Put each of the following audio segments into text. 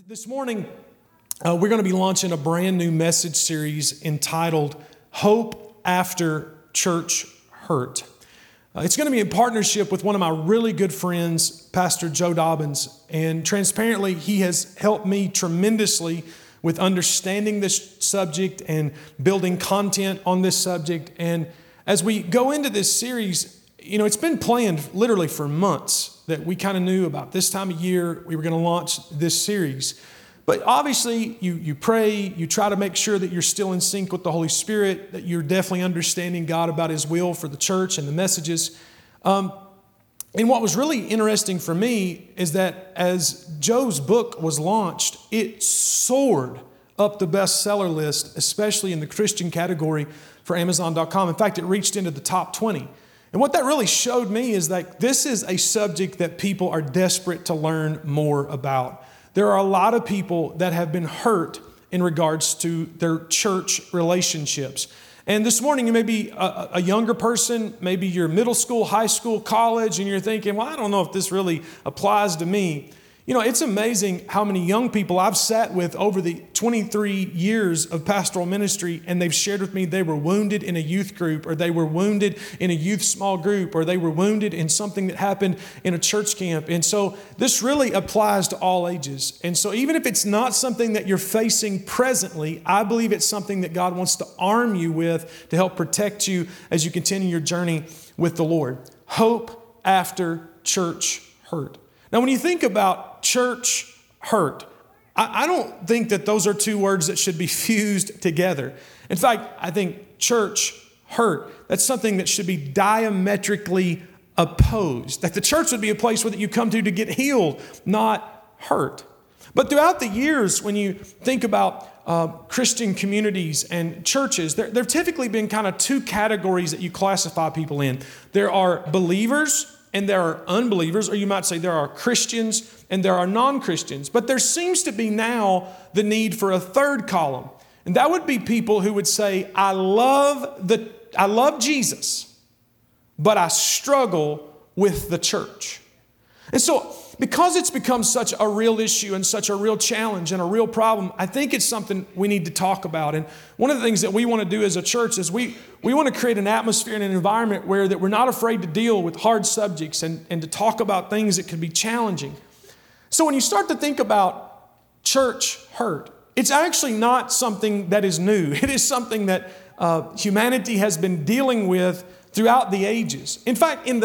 This morning, we're going to be launching a brand new message series entitled Hope After Church Hurt. It's going to be in partnership with one of my really good friends, Pastor Joe Dobbins. And transparently, he has helped me tremendously with understanding this subject and building content on this subject. And as we go into this series, it's been planned literally for months that we kind of knew about this time of year we were going to launch this series. But obviously, you pray, you try to make sure that you're still in sync with the Holy Spirit, that you're definitely understanding God about His will for the church and the messages. And what was really interesting for me is that as Joe's book was launched, it soared up the bestseller list, especially in the Christian category for Amazon.com. In fact, it reached into the top 20. And what that really showed me is that this is a subject that people are desperate to learn more about. There are a lot of people that have been hurt in regards to their church relationships. And this morning, you may be a younger person, maybe you're middle school, high school, college, and you're thinking, well, I don't know if this really applies to me. It's amazing how many young people I've sat with over the 23 years of pastoral ministry, and they've shared with me they were wounded in a youth group, or they were wounded in a youth small group, or they were wounded in something that happened in a church camp. And so this really applies to all ages. And so even if it's not something that you're facing presently, I believe it's something that God wants to arm you with to help protect you as you continue your journey with the Lord. Hope after church hurt. Now, when you think about church hurt, I don't think that those are two words that should be fused together. In fact, I think church hurt, that's something that should be diametrically opposed. That the church would be a place where you come to get healed, not hurt. But throughout the years, when you think about Christian communities and churches, there have typically been kind of two categories that you classify people in. There are believers and there are unbelievers, or you might say there are Christians and there are non-Christians. But there seems to be now the need for a third column. And that would be people who would say, I love Jesus, but I struggle with the church. And so, because it's become such a real issue and such a real challenge and a real problem, I think it's something we need to talk about. And one of the things that we want to do as a church is we want to create an atmosphere and an environment where that we're not afraid to deal with hard subjects and to talk about things that can be challenging. So when you start to think about church hurt, it's actually not something that is new. It is something that humanity has been dealing with throughout the ages. In fact, in the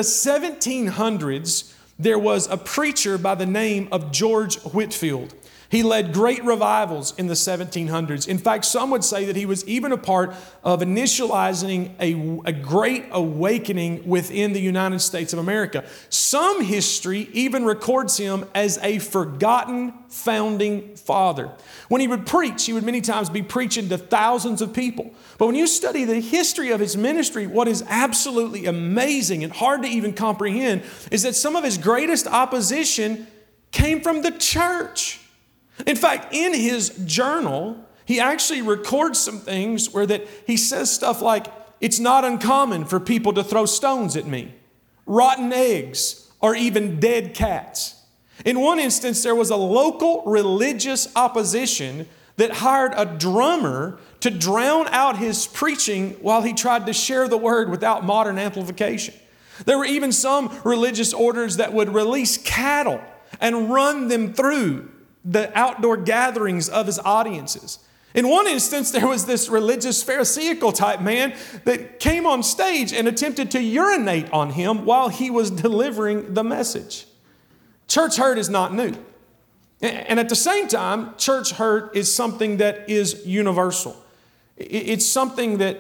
1700s, there was a preacher by the name of George Whitefield. He led great revivals in the 1700s. In fact, some would say that he was even a part of initializing a great awakening within the United States of America. Some history even records him as a forgotten founding father. When he would preach, he would many times be preaching to thousands of people. But when you study the history of his ministry, what is absolutely amazing and hard to even comprehend is that some of his greatest opposition came from the church. In fact, in his journal, he actually records some things where that he says stuff like, it's not uncommon for people to throw stones at me, rotten eggs, or even dead cats. In one instance, there was a local religious opposition that hired a drummer to drown out his preaching while he tried to share the word without modern amplification. There were even some religious orders that would release cattle and run them through the outdoor gatherings of his audiences. In one instance, there was this religious Pharisaical type man that came on stage and attempted to urinate on him while he was delivering the message. Church hurt is not new. And at the same time, church hurt is something that is universal. It's something that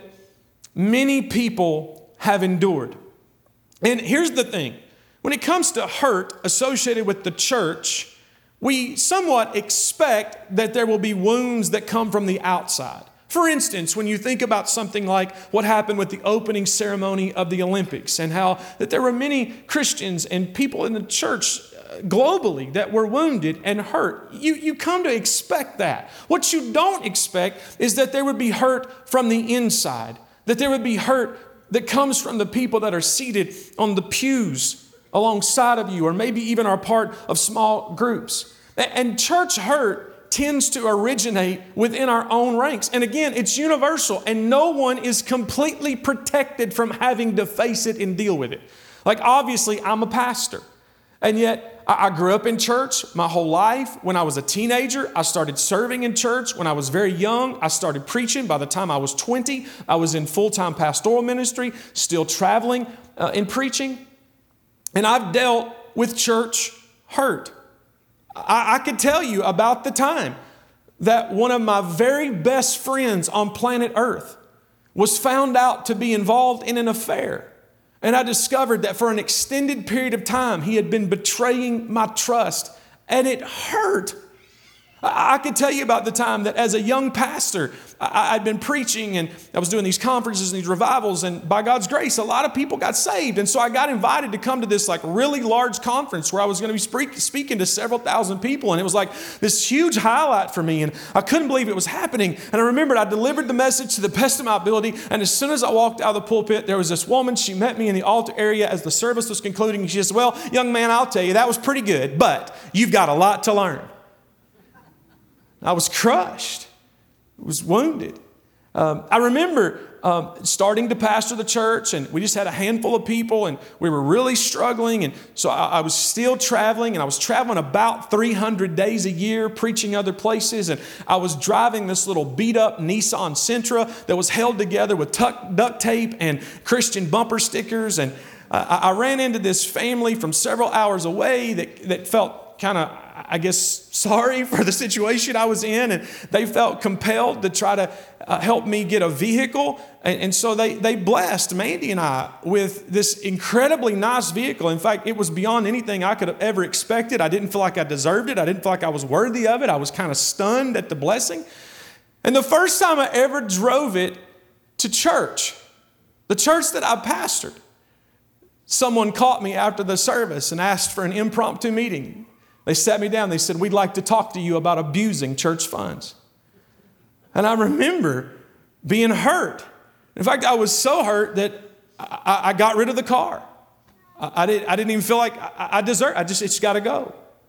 many people have endured. And here's the thing. When it comes to hurt associated with the church, we somewhat expect that there will be wounds that come from the outside. For instance, when you think about something like what happened with the opening ceremony of the Olympics and how that there were many Christians and people in the church globally that were wounded and hurt, you come to expect that. What you don't expect is that there would be hurt from the inside, that there would be hurt that comes from the people that are seated on the pews alongside of you, or maybe even are part of small groups. And church hurt tends to originate within our own ranks. And again, it's universal, and no one is completely protected from having to face it and deal with it. Like, obviously, I'm a pastor, and yet I grew up in church my whole life. When I was a teenager, I started serving in church. When I was very young, I started preaching. By the time I was 20, I was in full-time pastoral ministry, still traveling in preaching. And I've dealt with church hurt. I could tell you about the time that one of my very best friends on planet Earth was found out to be involved in an affair. And I discovered that for an extended period of time, he had been betraying my trust, and it hurt. I could tell you about the time that as a young pastor, I'd been preaching and I was doing these conferences and these revivals, and by God's grace, a lot of people got saved. And so I got invited to come to this like really large conference where I was going to be speaking to several thousand people. And it was like this huge highlight for me. And I couldn't believe it was happening. And I remembered I delivered the message to the best of my ability. And as soon as I walked out of the pulpit, there was this woman. She met me in the altar area as the service was concluding. And she said, "Well, young man, I'll tell you, that was pretty good, but you've got a lot to learn." I was crushed. I was wounded. I remember starting to pastor the church, and we just had a handful of people, and we were really struggling. And so I was still traveling, and I was traveling about 300 days a year, preaching other places. And I was driving this little beat-up Nissan Sentra that was held together with duct tape and Christian bumper stickers. And I ran into this family from several hours away that felt kind of, I guess, sorry for the situation I was in, and they felt compelled to try to help me get a vehicle. And so they blessed Mandy and I with this incredibly nice vehicle. In fact, it was beyond anything I could have ever expected. I didn't feel like I deserved it. I didn't feel like I was worthy of it. I was kind of stunned at the blessing. And the first time I ever drove it to church, the church that I pastored, someone caught me after the service and asked for an impromptu meeting. They sat me down. They said, "We'd like to talk to you about abusing church funds." And I remember being hurt. In fact, I was so hurt that I got rid of the car. I didn't even feel like I deserve. It's got to go.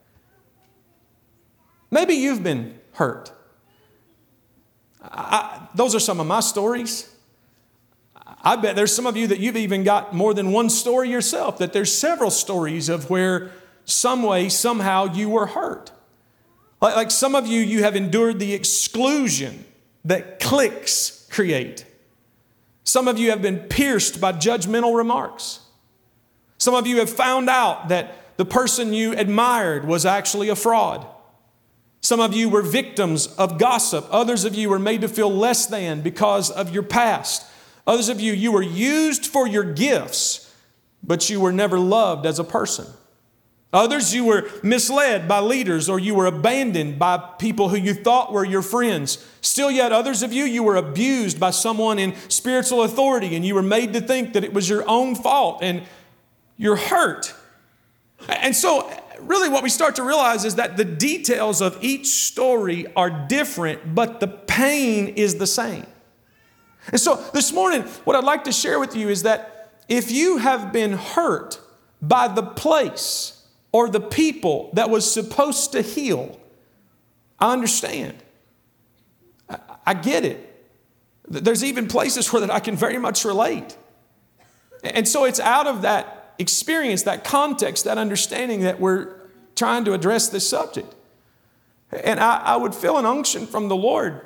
Maybe you've been hurt. Those are some of my stories. I bet there's some of you that you've even got more than one story yourself, that there's several stories of where some way, somehow you were hurt. Like some of you have endured the exclusion that cliques create. Some of you have been pierced by judgmental remarks. Some of you have found out that the person you admired was actually a fraud. Some of you were victims of gossip. Others of you were made to feel less than because of your past. Others of you were used for your gifts, but you were never loved as a person. Others, you were misled by leaders, or you were abandoned by people who you thought were your friends. Still yet, others of you were abused by someone in spiritual authority, and you were made to think that it was your own fault, and you're hurt. And so, really what we start to realize is that the details of each story are different, but the pain is the same. And so this morning, what I'd like to share with you is that if you have been hurt by the place or the people that was supposed to heal, I understand. I get it. There's even places where that I can very much relate. And so it's out of that experience, that context, that understanding that we're trying to address this subject. And I would feel an unction from the Lord.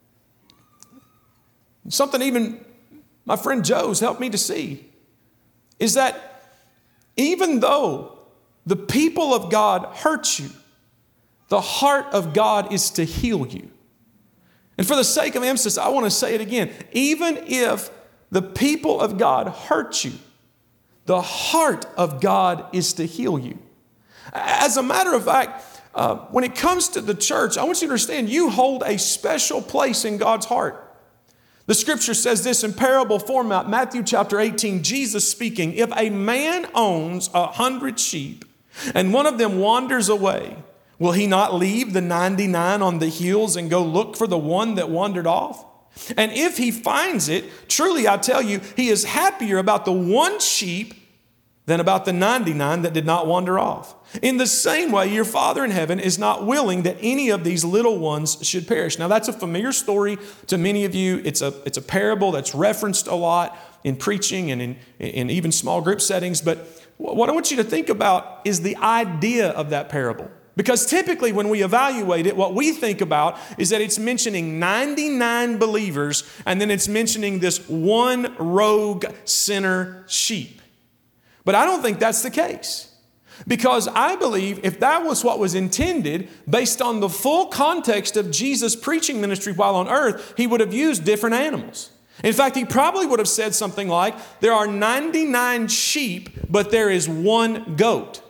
Something even my friend Joe's helped me to see is that even though the people of God hurt you, the heart of God is to heal you. And for the sake of emphasis, I want to say it again. Even if the people of God hurt you, the heart of God is to heal you. As a matter of fact, when it comes to the church, I want you to understand you hold a special place in God's heart. The scripture says this in parable format, Matthew chapter 18, Jesus speaking, "If a man owns 100 sheep and one of them wanders away, will he not leave the 99 on the hills and go look for the one that wandered off? And if he finds it, truly I tell you, he is happier about the one sheep than about the 99 that did not wander off. In the same way, your Father in heaven is not willing that any of these little ones should perish. Now, that's a familiar story to many of you. It's a parable that's referenced a lot in preaching and in even small group settings. But what I want you to think about is the idea of that parable. Because typically when we evaluate it, what we think about is that it's mentioning 99 believers and then it's mentioning this one rogue sinner sheep. But I don't think that's the case. Because I believe if that was what was intended, based on the full context of Jesus' preaching ministry while on earth, he would have used different animals. In fact, he probably would have said something like, there are 99 sheep, but there is one goat.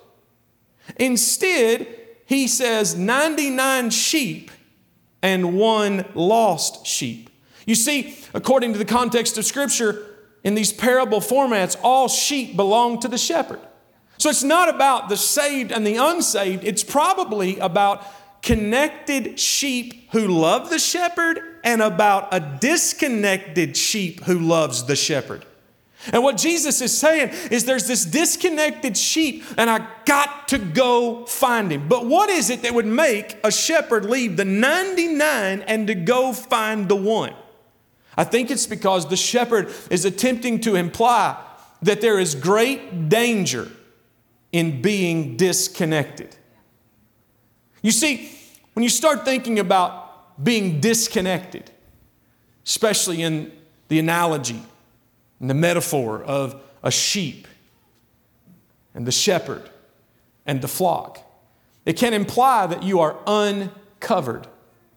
Instead, he says 99 sheep and one lost sheep. You see, according to the context of Scripture, in these parable formats, all sheep belong to the shepherd. So it's not about the saved and the unsaved. It's probably about connected sheep who love the shepherd and about a disconnected sheep who loves the shepherd. And what Jesus is saying is there's this disconnected sheep and I got to go find him. But what is it that would make a shepherd leave the 99 and to go find the one? I think it's because the shepherd is attempting to imply that there is great danger in being disconnected. You see, when you start thinking about being disconnected, especially in the analogy and the metaphor of a sheep and the shepherd and the flock, it can imply that you are uncovered.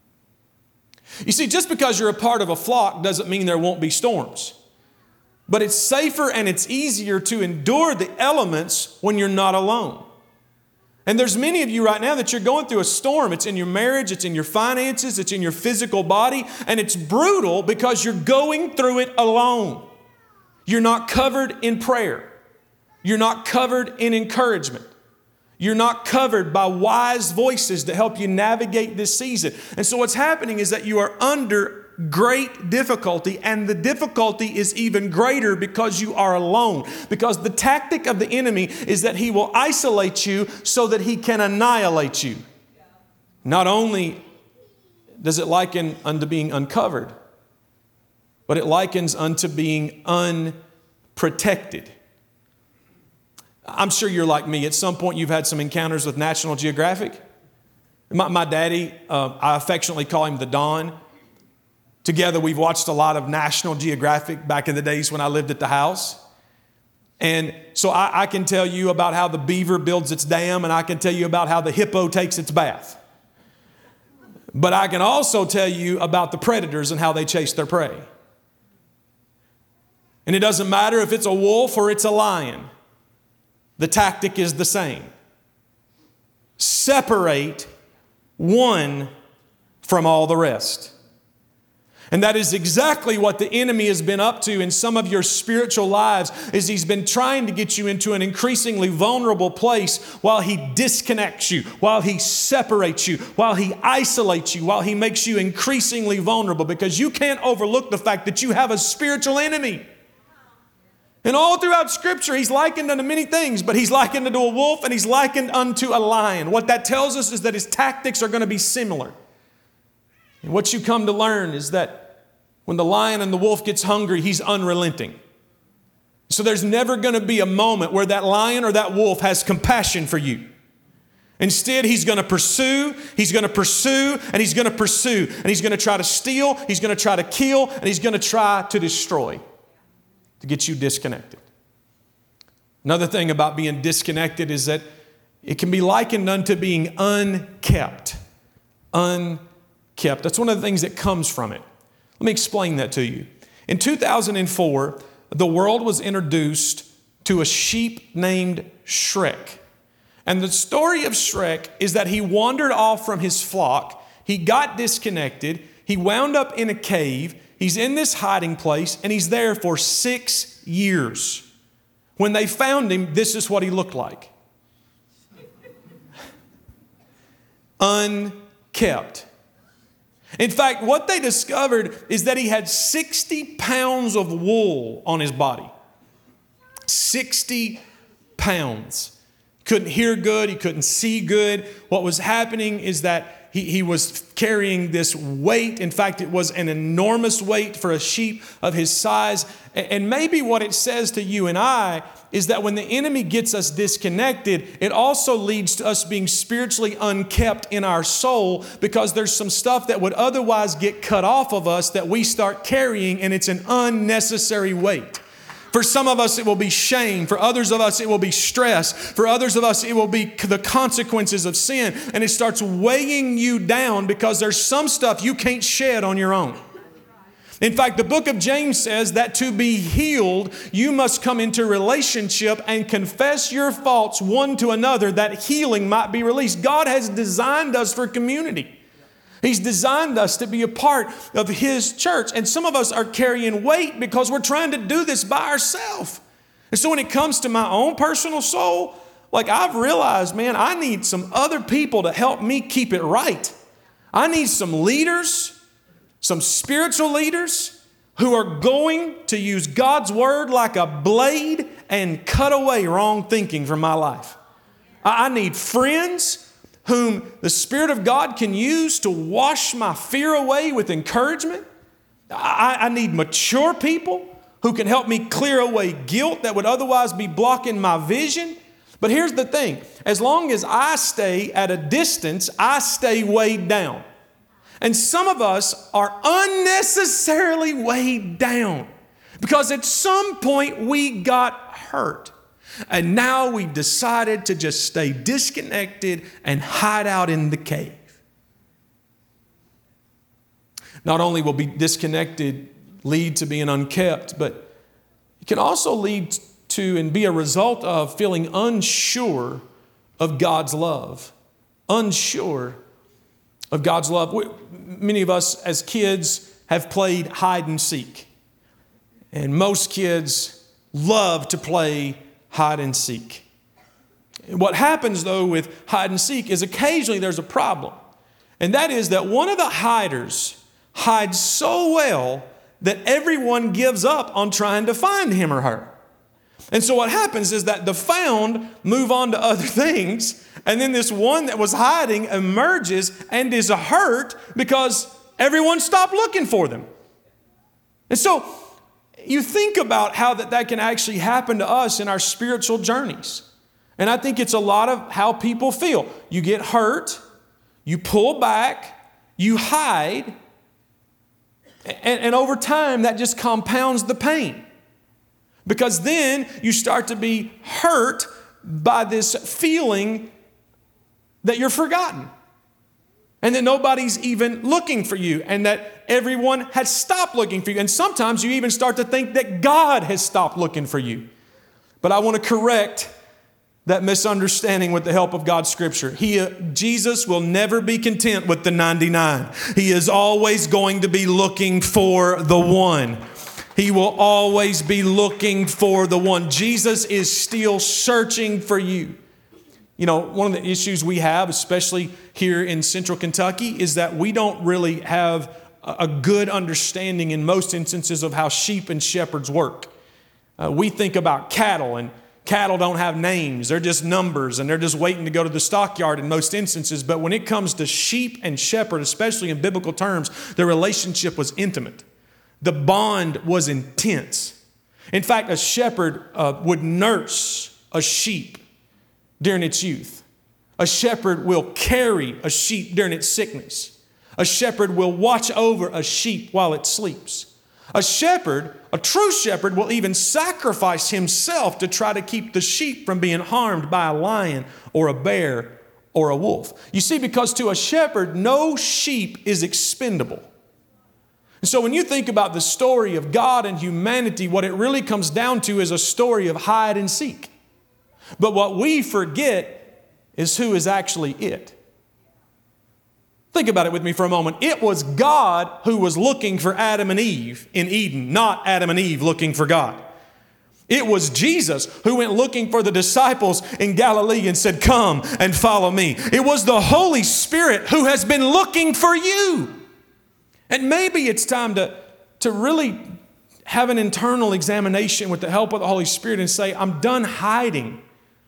You see, just because you're a part of a flock doesn't mean there won't be storms. But it's safer and it's easier to endure the elements when you're not alone. And there's many of you right now that you're going through a storm. It's in your marriage, it's in your finances, it's in your physical body, and it's brutal because you're going through it alone. You're not covered in prayer. You're not covered in encouragement. You're not covered by wise voices that help you navigate this season. And so what's happening is that you are under great difficulty, and the difficulty is even greater because you are alone. Because the tactic of the enemy is that he will isolate you so that he can annihilate you. Not only does it liken unto being uncovered, but it likens unto being unprotected. I'm sure you're like me. At some point, you've had some encounters with National Geographic. My daddy, I affectionately call him the Don. Together, we've watched a lot of National Geographic back in the days when I lived at the house. And so I can tell you about how the beaver builds its dam, and I can tell you about how the hippo takes its bath. But I can also tell you about the predators and how they chase their prey. And it doesn't matter if it's a wolf or it's a lion. The tactic is the same. Separate one from all the rest. And that is exactly what the enemy has been up to in some of your spiritual lives, is he's been trying to get you into an increasingly vulnerable place while he disconnects you, while he separates you, while he isolates you, while he makes you increasingly vulnerable, because you can't overlook the fact that you have a spiritual enemy. And all throughout Scripture, he's likened unto many things, but he's likened unto a wolf and he's likened unto a lion. What that tells us is that his tactics are going to be similar. And what you come to learn is that when the lion and the wolf gets hungry, he's unrelenting. So there's never going to be a moment where that lion or that wolf has compassion for you. Instead, he's going to pursue, he's going to pursue, and he's going to pursue. And he's going to try to steal, he's going to try to kill, and he's going to try to destroy, to get you disconnected. Another thing about being disconnected is that it can be likened unto being unkept. Unkept. That's one of the things that comes from it. Let me explain that to you. In 2004, the world was introduced to a sheep named Shrek. And the story of Shrek is that he wandered off from his flock. He got disconnected. He wound up in a cave. He's in this hiding place, and he's there for 6 years. When they found him, this is what he looked like. Unkept. In fact, what they discovered is that he had 60 pounds of wool on his body. 60 pounds. He couldn't hear good. He couldn't see good. What was happening is that he was carrying this weight. In fact, it was an enormous weight for a sheep of his size. And maybe what it says to you and I is that when the enemy gets us disconnected, it also leads to us being spiritually unkept in our soul, because there's some stuff that would otherwise get cut off of us that we start carrying, and it's an unnecessary weight. For some of us, it will be shame. For others of us, it will be stress. For others of us, it will be the consequences of sin. And it starts weighing you down because there's some stuff you can't shed on your own. In fact, the book of James says that to be healed, you must come into relationship and confess your faults one to another, that healing might be released. God has designed us for community. He's designed us to be a part of His church. And some of us are carrying weight because we're trying to do this by ourselves. And so when it comes to my own personal soul, like I've realized, man, I need some other people to help me keep it right. I need some leaders, some spiritual leaders who are going to use God's word like a blade and cut away wrong thinking from my life. I need friends whom the Spirit of God can use to wash my fear away with encouragement. I need mature people who can help me clear away guilt that would otherwise be blocking my vision. But here's the thing. As long as I stay at a distance, I stay weighed down. And some of us are unnecessarily weighed down because at some point we got hurt. And now we've decided to just stay disconnected and hide out in the cave. Not only will be disconnected lead to being unkept, but it can also lead to and be a result of feeling unsure of God's love. Unsure of God's love. Many of us as kids have played hide and seek. And most kids love to play hide and seek. What happens though with hide and seek is occasionally there's a problem. And that is that one of the hiders hides so well that everyone gives up on trying to find him or her. And so what happens is that the found move on to other things, and then this one that was hiding emerges and is hurt because everyone stopped looking for them. And so you think about how that can actually happen to us in our spiritual journeys. And I think it's a lot of how people feel. You get hurt, you pull back, you hide, and over time that just compounds the pain. Because then you start to be hurt by this feeling that you're forgotten. And that nobody's even looking for you, and that everyone has stopped looking for you. And sometimes you even start to think that God has stopped looking for you. But I want to correct that misunderstanding with the help of God's scripture. Jesus will never be content with the 99. He is always going to be looking for the one. He will always be looking for the one. Jesus is still searching for you. You know, one of the issues we have, especially here in central Kentucky, is that we don't really have a good understanding in most instances of how sheep and shepherds work. We think about cattle, and cattle don't have names. They're just numbers, and they're just waiting to go to the stockyard in most instances. But when it comes to sheep and shepherd, especially in biblical terms, the relationship was intimate. The bond was intense. In fact, a shepherd would nurse a sheep during its youth. A shepherd will carry a sheep during its sickness. A shepherd will watch over a sheep while it sleeps. A shepherd, a true shepherd, will even sacrifice himself to try to keep the sheep from being harmed by a lion or a bear or a wolf. You see, because to a shepherd, no sheep is expendable. And so when you think about the story of God and humanity, what it really comes down to is a story of hide and seek. But what we forget is who is actually it. Think about it with me for a moment. It was God who was looking for Adam and Eve in Eden, not Adam and Eve looking for God. It was Jesus who went looking for the disciples in Galilee and said, "Come and follow me." It was the Holy Spirit who has been looking for you. And maybe it's time to really have an internal examination with the help of the Holy Spirit and say, I'm done hiding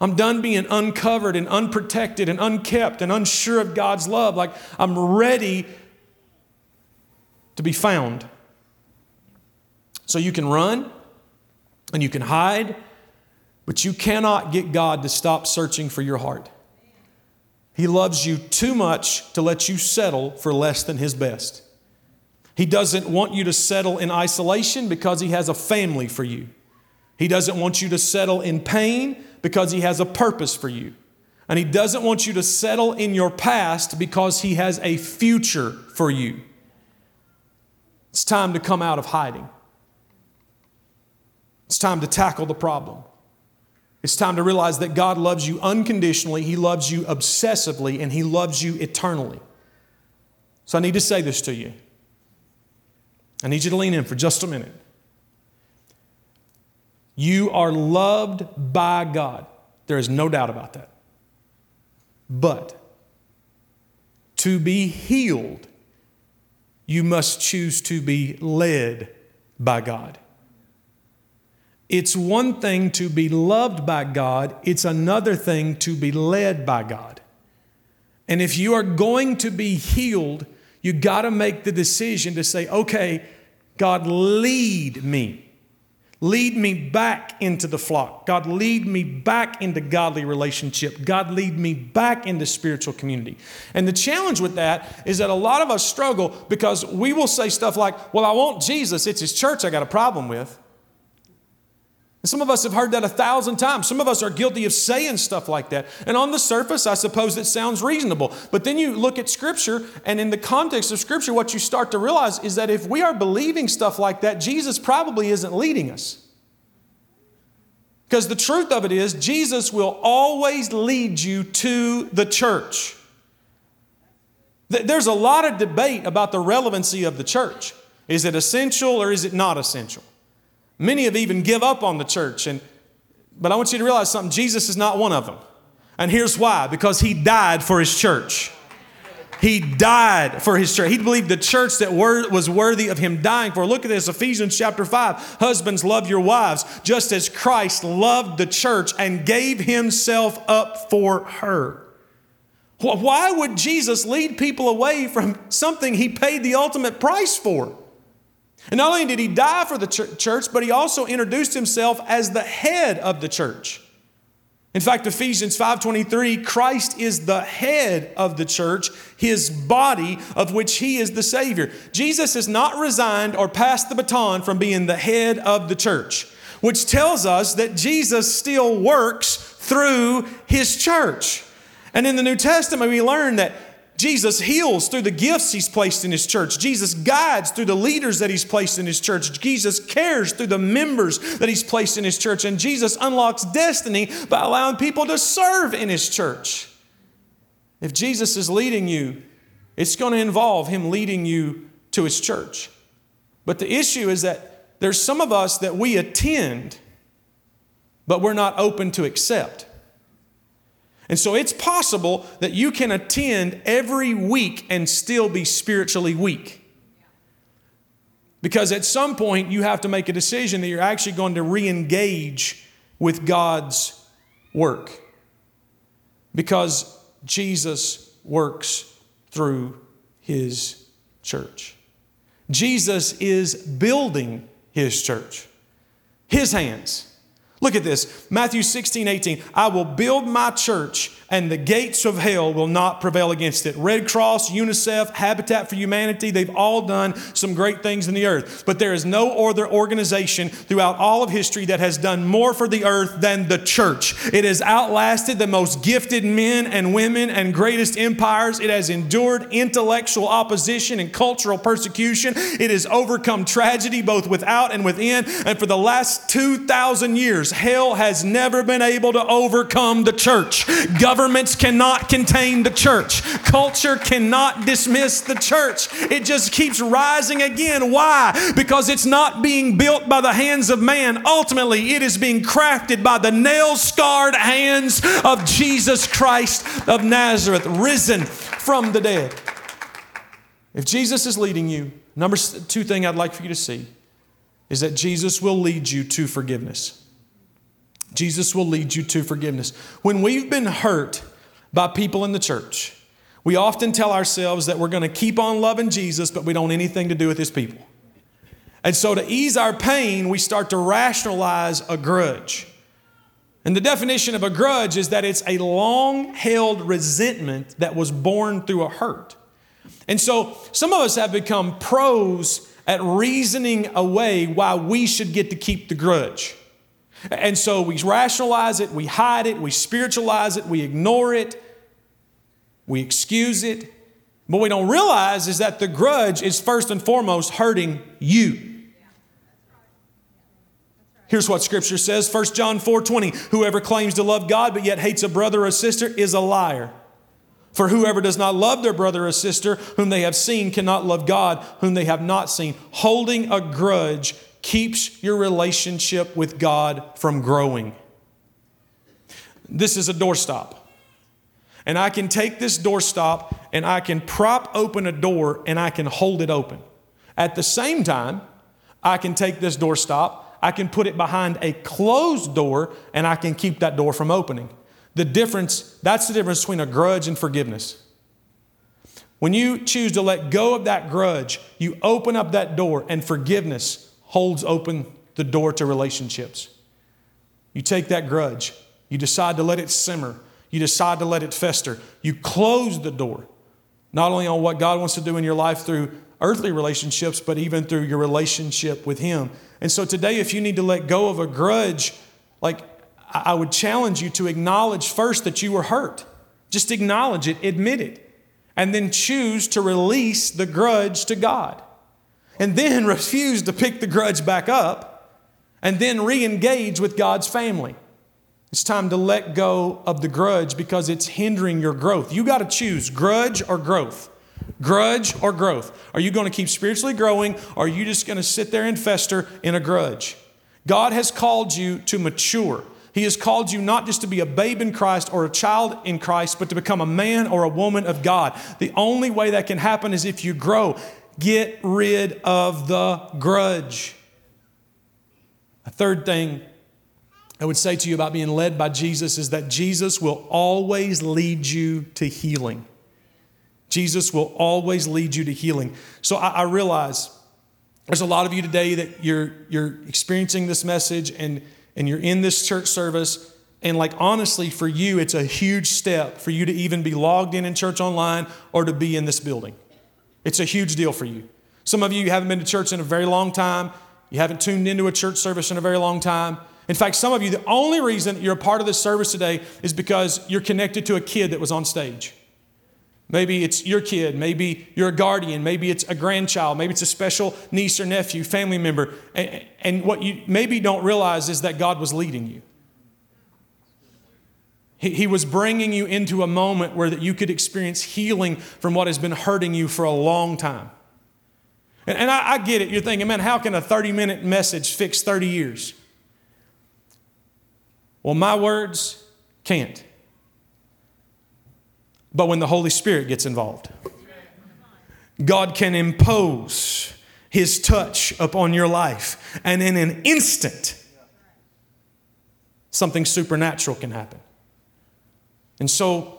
I'm done being uncovered and unprotected and unkept and unsure of God's love. Like, I'm ready to be found. So you can run and you can hide, but you cannot get God to stop searching for your heart. He loves you too much to let you settle for less than His best. He doesn't want you to settle in isolation because He has a family for you. He doesn't want you to settle in pain because He has a purpose for you. And He doesn't want you to settle in your past because He has a future for you. It's time to come out of hiding. It's time to tackle the problem. It's time to realize that God loves you unconditionally, He loves you obsessively, and He loves you eternally. So I need to say this to you. I need you to lean in for just a minute. You are loved by God. There is no doubt about that. But to be healed, you must choose to be led by God. It's one thing to be loved by God. It's another thing to be led by God. And if you are going to be healed, you got to make the decision to say, okay, God, lead me. Lead me back into the flock. God, lead me back into godly relationship. God, lead me back into spiritual community. And the challenge with that is that a lot of us struggle because we will say stuff like, well, I want Jesus. It's His church I got a problem with. And some of us have heard that 1,000 times. Some of us are guilty of saying stuff like that. And on the surface, I suppose it sounds reasonable. But then you look at Scripture, and in the context of Scripture, what you start to realize is that if we are believing stuff like that, Jesus probably isn't leading us. Because the truth of it is, Jesus will always lead you to the church. There's a lot of debate about the relevancy of the church. Is it essential or is it not essential? Many have even give up on the church. But I want you to realize something. Jesus is not one of them. And here's why. Because He died for His church. He died for His church. He believed the church that was worthy of Him dying for. Look at this, Ephesians chapter 5. Husbands, love your wives, just as Christ loved the church and gave Himself up for her. Why would Jesus lead people away from something He paid the ultimate price for? And not only did He die for the church, but He also introduced Himself as the head of the church. In fact, Ephesians 5:23, Christ is the head of the church, His body, of which He is the Savior. Jesus has not resigned or passed the baton from being the head of the church, which tells us that Jesus still works through His church. And in the New Testament, we learn that Jesus heals through the gifts He's placed in His church. Jesus guides through the leaders that He's placed in His church. Jesus cares through the members that He's placed in His church. And Jesus unlocks destiny by allowing people to serve in His church. If Jesus is leading you, it's going to involve Him leading you to His church. But the issue is that there's some of us that we attend, but we're not open to accept. And so it's possible that you can attend every week and still be spiritually weak. Because at some point you have to make a decision that you're actually going to re-engage with God's work. Because Jesus works through His church. Jesus is building His church. His hands. Look at this, Matthew 16:18. I will build my church and the gates of hell will not prevail against it. Red Cross, UNICEF, Habitat for Humanity, they've all done some great things in the earth. But there is no other organization throughout all of history that has done more for the earth than the church. It has outlasted the most gifted men and women and greatest empires. It has endured intellectual opposition and cultural persecution. It has overcome tragedy both without and within. And for the last 2,000 years, hell has never been able to overcome the church. Governments cannot contain the church. Culture cannot dismiss the church. It just keeps rising again. Why? Because it's not being built by the hands of man. Ultimately, it is being crafted by the nail-scarred hands of Jesus Christ of Nazareth, risen from the dead. If Jesus is leading you, number two thing I'd like for you to see is that Jesus will lead you to forgiveness. Jesus will lead you to forgiveness. When we've been hurt by people in the church, we often tell ourselves that we're going to keep on loving Jesus, but we don't want anything to do with his people. And so to ease our pain, we start to rationalize a grudge. And the definition of a grudge is that it's a long-held resentment that was born through a hurt. And so some of us have become pros at reasoning away why we should get to keep the grudge. And so we rationalize it, we hide it, we spiritualize it, we ignore it, we excuse it. But what we don't realize is that the grudge is first and foremost hurting you. Here's what Scripture says, 1 John 4:20, whoever claims to love God but yet hates a brother or sister is a liar. For whoever does not love their brother or sister whom they have seen cannot love God whom they have not seen. Holding a grudge keeps your relationship with God from growing. This is a doorstop. And I can take this doorstop and I can prop open a door and I can hold it open. At the same time, I can take this doorstop, I can put it behind a closed door and I can keep that door from opening. That's the difference between a grudge and forgiveness. When you choose to let go of that grudge, you open up that door, and forgiveness holds open the door to relationships. You take that grudge, you decide to let it simmer, you decide to let it fester. You close the door, not only on what God wants to do in your life through earthly relationships, but even through your relationship with him. And so today, if you need to let go of a grudge, I would challenge you to acknowledge first that you were hurt. Just acknowledge it, admit it, and then choose to release the grudge to God. And then refuse to pick the grudge back up, and then re-engage with God's family. It's time to let go of the grudge because it's hindering your growth. You got to choose grudge or growth. Grudge or growth. Are you going to keep spiritually growing, or are you just going to sit there and fester in a grudge? God has called you to mature. He has called you not just to be a babe in Christ or a child in Christ, but to become a man or a woman of God. The only way that can happen is if you grow. Get rid of the grudge. A third thing I would say to you about being led by Jesus is that Jesus will always lead you to healing. Jesus will always lead you to healing. So I realize there's a lot of you today that you're experiencing this message and you're in this church service. And honestly, for you, it's a huge step for you to even be logged in church online or to be in this building. It's a huge deal for you. Some of you haven't been to church in a very long time. You haven't tuned into a church service in a very long time. In fact, some of you, the only reason you're a part of this service today is because you're connected to a kid that was on stage. Maybe it's your kid. Maybe you're a guardian. Maybe it's a grandchild. Maybe it's a special niece or nephew, family member. And what you maybe don't realize is that God was leading you. He was bringing you into a moment where that you could experience healing from what has been hurting you for a long time. And I get it. You're thinking, man, how can a 30-minute message fix 30 years? Well, my words can't. But when the Holy Spirit gets involved, God can impose His touch upon your life. And in an instant, something supernatural can happen. And so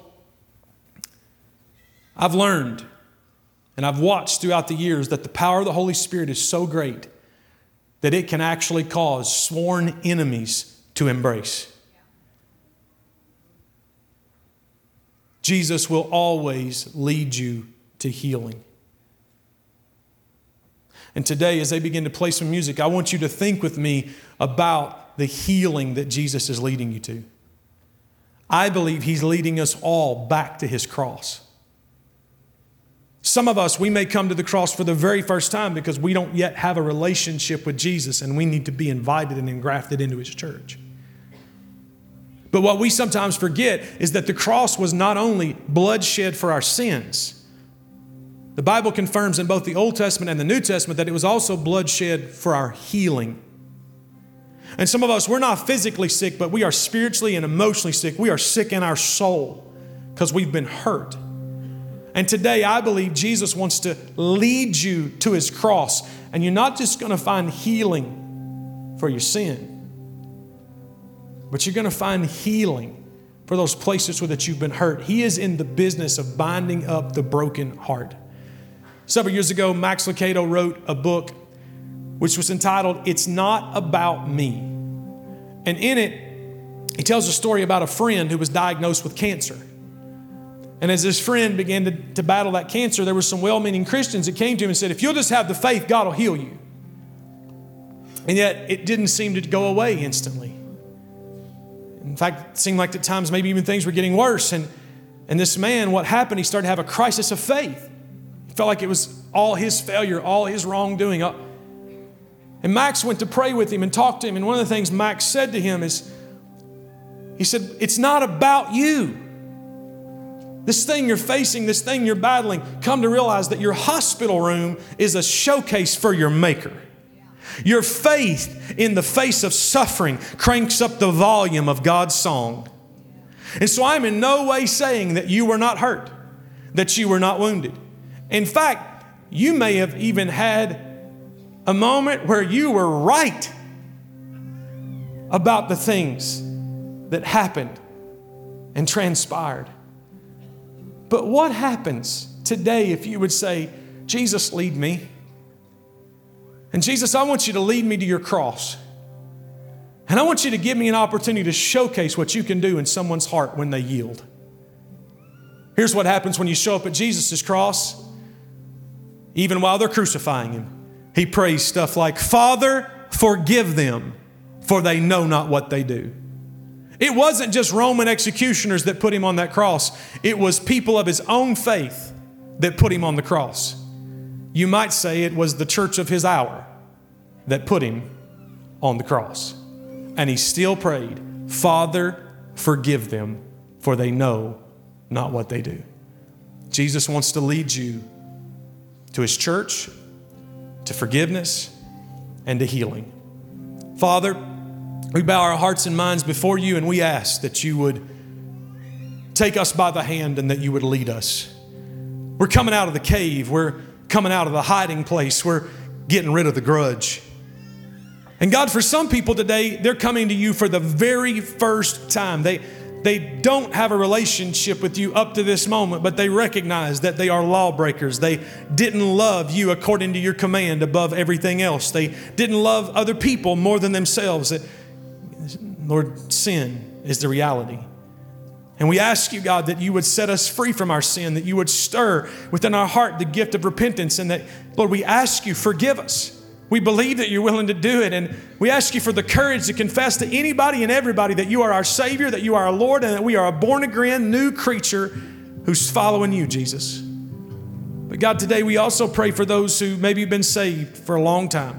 I've learned and I've watched throughout the years that the power of the Holy Spirit is so great that it can actually cause sworn enemies to embrace. Jesus will always lead you to healing. And today, as they begin to play some music, I want you to think with me about the healing that Jesus is leading you to. I believe He's leading us all back to His cross. Some of us, we may come to the cross for the very first time because we don't yet have a relationship with Jesus and we need to be invited and engrafted into His church. But what we sometimes forget is that the cross was not only bloodshed for our sins. The Bible confirms in both the Old Testament and the New Testament that it was also bloodshed for our healing. And some of us, we're not physically sick, but we are spiritually and emotionally sick. We are sick in our soul because we've been hurt. And today, I believe Jesus wants to lead you to His cross. And you're not just going to find healing for your sin. but you're going to find healing for those places where that you've been hurt. He is in the business of binding up the broken heart. Several years ago, Max Lucado wrote a book which was entitled, It's Not About Me. And in it, he tells a story about a friend who was diagnosed with cancer. And as this friend began to battle that cancer, there were some well-meaning Christians that came to him and said, if you'll just have the faith, God will heal you. And yet it didn't seem to go away instantly. In fact, it seemed like at times maybe even things were getting worse. And this man, what happened, he started to have a crisis of faith. He felt like it was all his failure, all his wrongdoing. And Max went to pray with him and talk to him. And one of the things Max said to him is, he said, it's not about you. This thing you're facing, this thing you're battling, come to realize that your hospital room is a showcase for your Maker. Your faith in the face of suffering cranks up the volume of God's song. And so I'm in no way saying that you were not hurt, that you were not wounded. In fact, you may have even had a moment where you were right about the things that happened and transpired. But what happens today if you would say, Jesus, lead me? And Jesus, I want you to lead me to your cross. And I want you to give me an opportunity to showcase what you can do in someone's heart when they yield. Here's what happens when you show up at Jesus' cross. Even while they're crucifying him, he prays stuff like, Father, forgive them, for they know not what they do. It wasn't just Roman executioners that put him on that cross. It was people of his own faith that put him on the cross. You might say it was the church of his hour that put him on the cross. And he still prayed, Father, forgive them, for they know not what they do. Jesus wants to lead you to his church, to forgiveness, and to healing. Father, we bow our hearts and minds before you, and we ask that you would take us by the hand and that you would lead us. We're coming out of the cave. We're coming out of the hiding place. We're getting rid of the grudge. And God, for some people today, they're coming to you for the very first time. They don't have a relationship with you up to this moment, but they recognize that they are lawbreakers. They didn't love you according to your command above everything else. They didn't love other people more than themselves. Lord, sin is the reality. And we ask you, God, that you would set us free from our sin, that you would stir within our heart the gift of repentance, and that, Lord, we ask you, forgive us. We believe that you're willing to do it, and we ask you for the courage to confess to anybody and everybody that you are our Savior, that you are our Lord, and that we are a born-again new creature who's following you, Jesus. But God, today we also pray for those who maybe have been saved for a long time,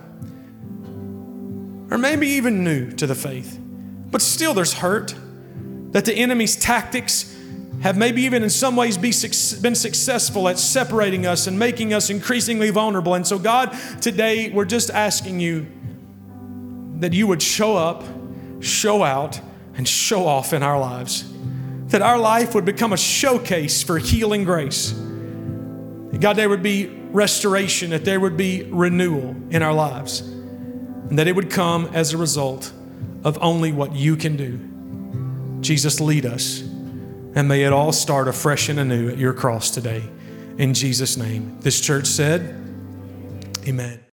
or maybe even new to the faith, but still there's hurt, that the enemy's tactics have maybe even in some ways been successful at separating us and making us increasingly vulnerable. And so God, today we're just asking you that you would show up, show out, and show off in our lives. That our life would become a showcase for healing grace. God, there would be restoration, that there would be renewal in our lives. And that it would come as a result of only what you can do. Jesus, lead us. And may it all start afresh and anew at your cross today. In Jesus' name. This church said, amen.